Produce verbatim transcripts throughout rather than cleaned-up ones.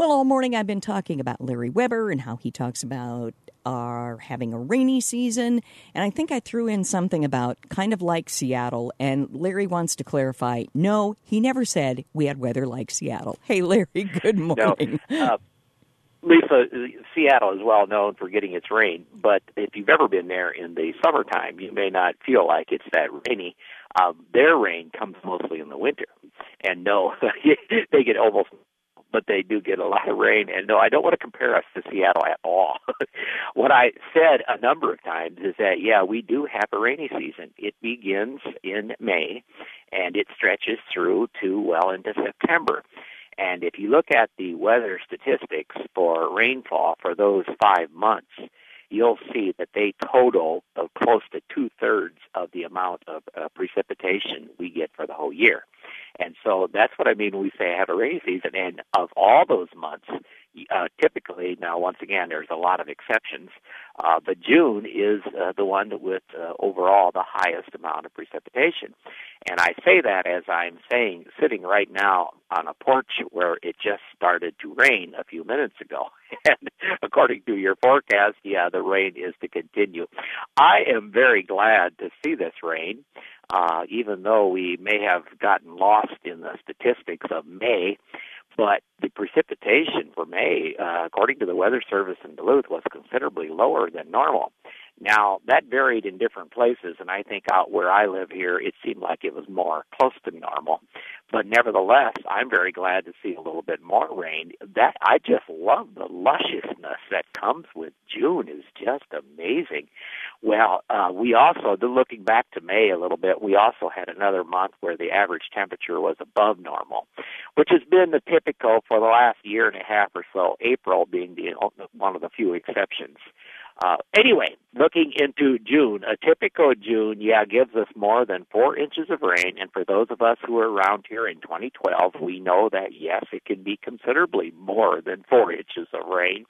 Well, all morning I've been talking about Larry Weber and how he talks about our having a rainy season. And I think I threw in something about kind of like Seattle. And Larry wants to clarify, no, he never said we had weather like Seattle. Hey, Larry, good morning. No, uh, Lisa, Seattle is well known for getting its rain. But if you've ever been there in the summertime, you may not feel like it's that rainy. Um, their rain comes mostly in the winter. And no, they get almost... but they do get a lot of rain. And no, I don't want to compare us to Seattle at all. What I said a number of times is that, yeah, we do have a rainy season. It begins in May, and it stretches through to well into September. And if you look at the weather statistics for rainfall for those five months, you'll see that they total of close to two-thirds of the amount of uh, precipitation we get for the whole year. And so that's what I mean when we say I have a rainy season. And of all those months, uh, typically, now once again, there's a lot of exceptions, uh, but June is uh, the one with uh, overall the highest amount of precipitation. And I say that as I'm saying, sitting right now on a porch where it just started to rain a few minutes ago. And according to your forecast, yeah, the rain is to continue. I am very glad to see this rain, uh, even though we may have gotten lost in the statistics of May. But the precipitation for May, uh, according to the Weather Service in Duluth, was considerably lower than normal. Now, that varied in different places, and I think out where I live here, it seemed like it was more close to normal. But nevertheless, I'm very glad to see a little bit more rain. That I just love the lusciousness that comes with June is just amazing. Well, uh, we also, looking back to May a little bit, we also had another month where the average temperature was above normal, which has been the typical for the last year and a half or so, April being the one of the few exceptions. Uh, anyway, looking into June, a typical June, yeah, gives us more than four inches of rain. And for those of us who are around here in twenty twelve, we know that, yes, it can be considerably more than four inches of rain.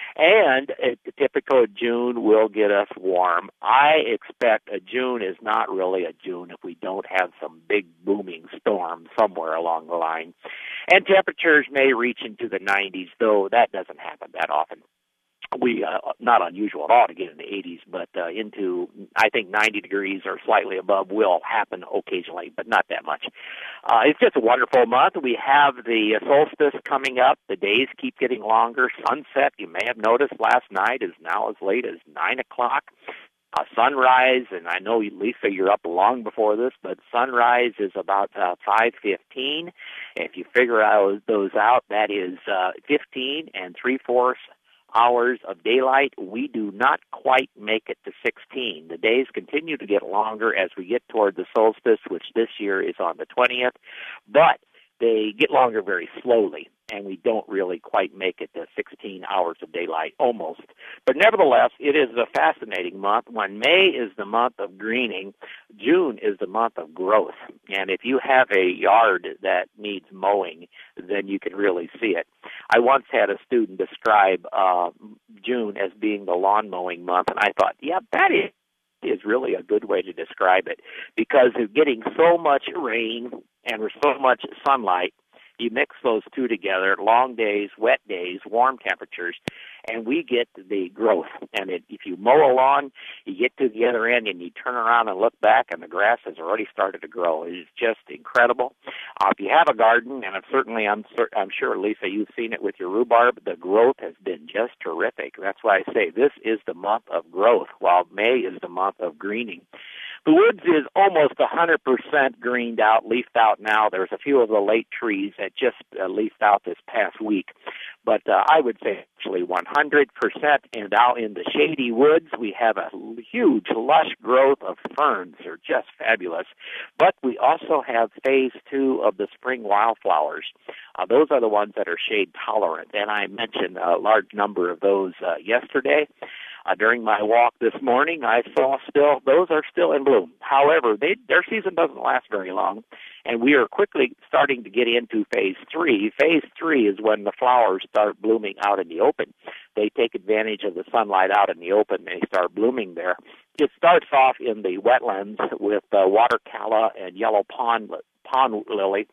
And a typical June will get us warm. I expect a June is not really a June if we don't have some big booming storm somewhere along the line. And temperatures may reach into the nineties, though that doesn't happen that often. We, uh, not unusual at all to get in the eighties, but uh, into, I think, ninety degrees or slightly above will happen occasionally, but not that much. Uh, it's just a wonderful month. We have the solstice coming up. The days keep getting longer. Sunset, you may have noticed last night, is now as late as nine o'clock. Uh, sunrise, and I know, Lisa, you're up long before this, but sunrise is about uh, five fifteen. If you figure out those out, that is uh, fifteen and three-fourths hours of daylight. We do not quite make it to sixteen. The days continue to get longer as we get toward the solstice, which this year is on the twentieth, but they get longer very slowly, and we don't really quite make it to sixteen hours of daylight, almost. But nevertheless, it is a fascinating month. When May is the month of greening, June is the month of growth. And if you have a yard that needs mowing, then you can really see it. I once had a student describe uh, June as being the lawn mowing month, and I thought, yeah, that is is really a good way to describe it, because of getting so much rain and so much sunlight. You mix those two together, long days, wet days, warm temperatures, and we get the growth. And it, if you mow a lawn, you get to the other end and you turn around and look back, and the grass has already started to grow. It is just incredible. Uh, if you have a garden, and I've certainly, I'm, I'm sure, Lisa, you've seen it with your rhubarb, the growth has been just terrific. That's why I say this is the month of growth, while May is the month of greening. The woods is almost one hundred percent greened out, leafed out now. There's a few of the late trees that just uh, leafed out this past week. But uh, I would say actually one hundred percent. And out in the shady woods, we have a huge, lush growth of ferns. They're just fabulous. But we also have phase two of the spring wildflowers. Uh, those are the ones that are shade tolerant. And I mentioned a large number of those uh, yesterday. Uh, during my walk this morning, I saw still, those are still in bloom. However, they, their season doesn't last very long, and we are quickly starting to get into phase three. Phase three is when the flowers start blooming out in the open. They take advantage of the sunlight out in the open, and they start blooming there. It starts off in the wetlands with uh, water calla and yellow pond pond lily,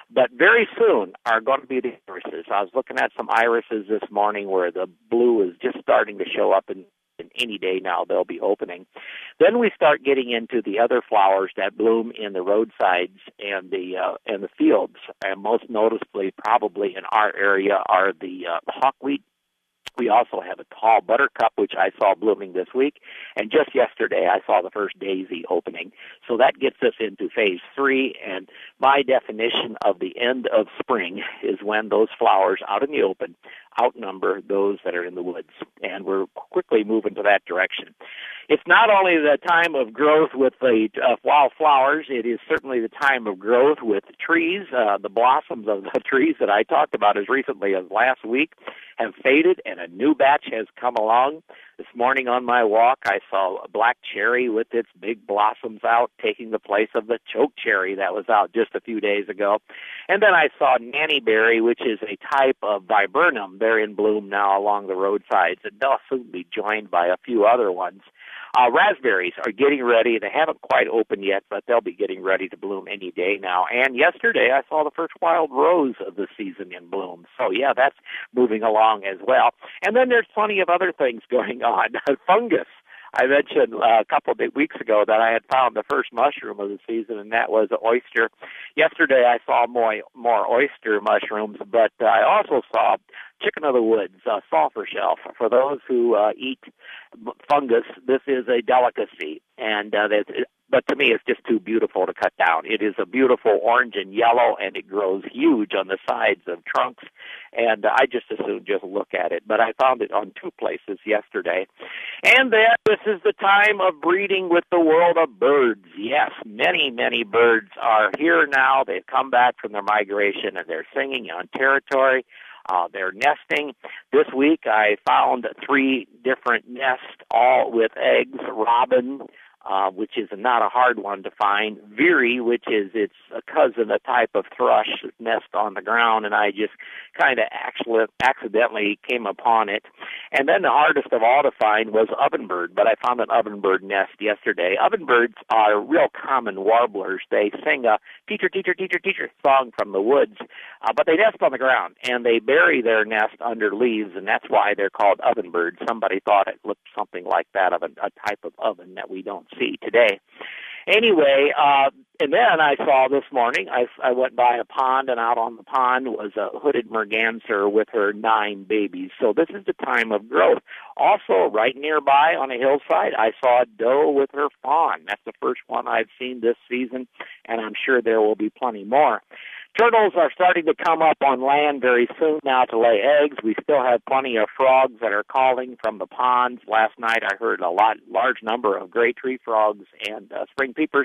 But very soon are going to be the irises. I was looking at some irises this morning where the blue is just starting to show up, and any day now they'll be opening. Then we start getting into the other flowers that bloom in the roadsides and the uh, and the fields, and most noticeably probably in our area are the uh, hawkweed. We also have a tall buttercup, which I saw blooming this week, and just yesterday I saw the first daisy opening. So that gets us into phase three, and my definition of the end of spring is when those flowers out in the open outnumber those that are in the woods, and we're quickly moving to that direction. It's not only the time of growth with the uh, wildflowers, it is certainly the time of growth with trees. Uh, the blossoms of the trees that I talked about as recently as last week have faded, and a new batch has come along. This morning on my walk, I saw a black cherry with its big blossoms out, taking the place of the choke cherry that was out just a few days ago. And then I saw nannyberry, which is a type of viburnum. They're in bloom now along the roadsides, and they'll soon be joined by a few other ones. Uh, raspberries are getting ready. They haven't quite opened yet, but they'll be getting ready to bloom any day now. And yesterday I saw the first wild rose of the season in bloom. So, yeah, that's moving along as well. And then there's plenty of other things going on. Fungus. I mentioned uh, a couple of weeks ago that I had found the first mushroom of the season, and that was an oyster. Yesterday I saw more, more oyster mushrooms, but uh, I also saw chicken of the woods, uh, sulfur shelf. For those who uh, eat fungus, this is a delicacy, and uh, but to me it's just too beautiful to cut down. It is a beautiful orange and yellow, and it grows huge on the sides of trunks, and uh, I just as soon just look at it. But I found it on two places yesterday. And then this is the time of breeding with the world of birds. Yes, many, many birds are here now. They've come back from their migration, and they're singing on territory. Uh, they're nesting. This week I found three different nests, all with eggs. Robin, uh, which is not a hard one to find. Veery, which is its a cousin, a type of thrush nest on the ground, and I just kind of actually accidentally came upon it. And then the hardest of all to find was ovenbird, but I found an ovenbird nest yesterday. Ovenbirds are real common warblers. They sing a teacher, teacher, teacher, teacher song from the woods, uh, but they nest on the ground, and they bury their nest under leaves, and that's why they're called ovenbirds. Somebody thought it looked something like that, of a, a type of oven that we don't see today. Anyway, uh, and then I saw this morning, I, I went by a pond, and out on the pond was a hooded merganser with her nine babies. So this is the time of growth. Also, right nearby on a hillside, I saw a doe with her fawn. That's the first one I've seen this season, and I'm sure there will be plenty more. Turtles are starting to come up on land very soon now to lay eggs. We still have plenty of frogs that are calling from the ponds. Last night I heard a lot, large number of gray tree frogs and uh, spring peepers.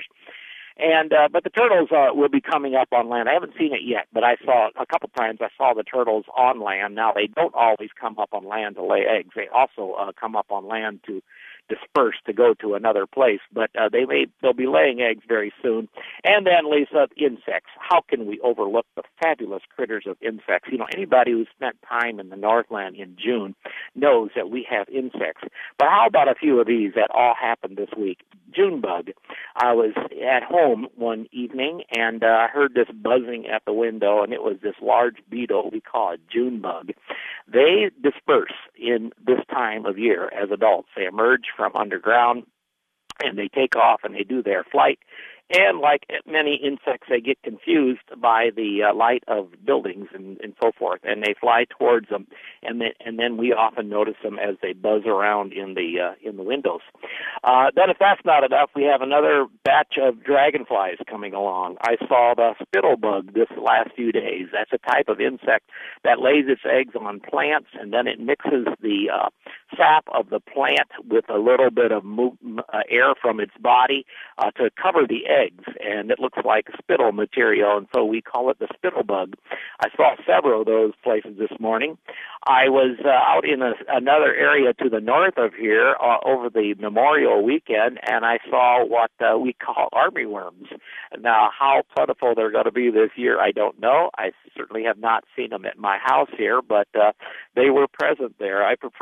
And uh, but the turtles uh, will be coming up on land. I haven't seen it yet, but I saw a couple times. I saw the turtles on land. Now they don't always come up on land to lay eggs. They also uh, come up on land to disperse to go to another place, but uh, they may they'll be laying eggs very soon. And then, Lisa, insects. How can we overlook the fabulous critters of insects? You know, anybody who spent time in the Northland in June knows that we have insects. But how about a few of these that all happened this week? June bug. I was at home one evening, and uh, I heard this buzzing at the window, and it was this large beetle we call a June bug. They disperse in this time of year as adults. They emerge from underground, and they take off, and they do their flight. And like many insects, they get confused by the uh, light of buildings and, and so forth, and they fly towards them. And then, and then we often notice them as they buzz around in the uh, in the windows. Uh, then, if that's not enough, we have another batch of dragonflies coming along. I saw the spittlebug this last few days. That's a type of insect that lays its eggs on plants, and then it mixes the uh, sap of the plant with a little bit of mo- uh, air from its body uh, to cover the eggs, and it looks like spittle material, and so we call it the spittlebug. I saw several of those places this morning. I was uh, out in a, another area to the north of here uh, over the Memorial weekend, and I saw what uh, we call army worms. Now, how plentiful they're going to be this year, I don't know. I certainly have not seen them at my house here, but uh, they were present there. I prefer to call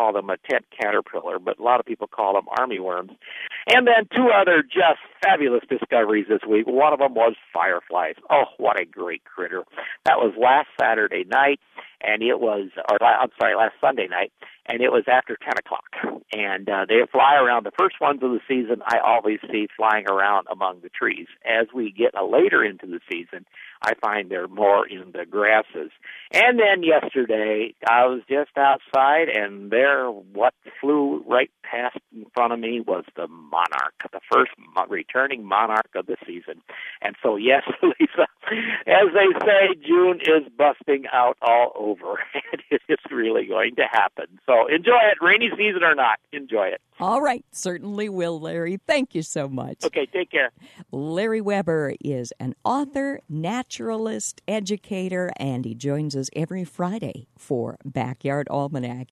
call them a tent caterpillar, but a lot of people call them armyworms. And then two other just fabulous discoveries this week. One of them was fireflies. Oh, what a great critter. That was last Saturday night, and it was, or I'm sorry, last Sunday night, and it was after ten o'clock. And uh, they fly around. The first ones of the season I always see flying around among the trees. As we get uh, later into the season, I find they're more in the grasses. And then yesterday, I was just outside, and there, what flew right past in front of me was the monarch, the first mo- returning monarch of the season. And so, yes, Lisa, as they say, June is busting out all over, and it's really going to happen. So enjoy it, rainy season or not, enjoy it. All right, certainly will, Larry. Thank you so much. Okay, take care. Larry Weber is an author, naturalist, educator, and he joins us every Friday for Backyard Almanac.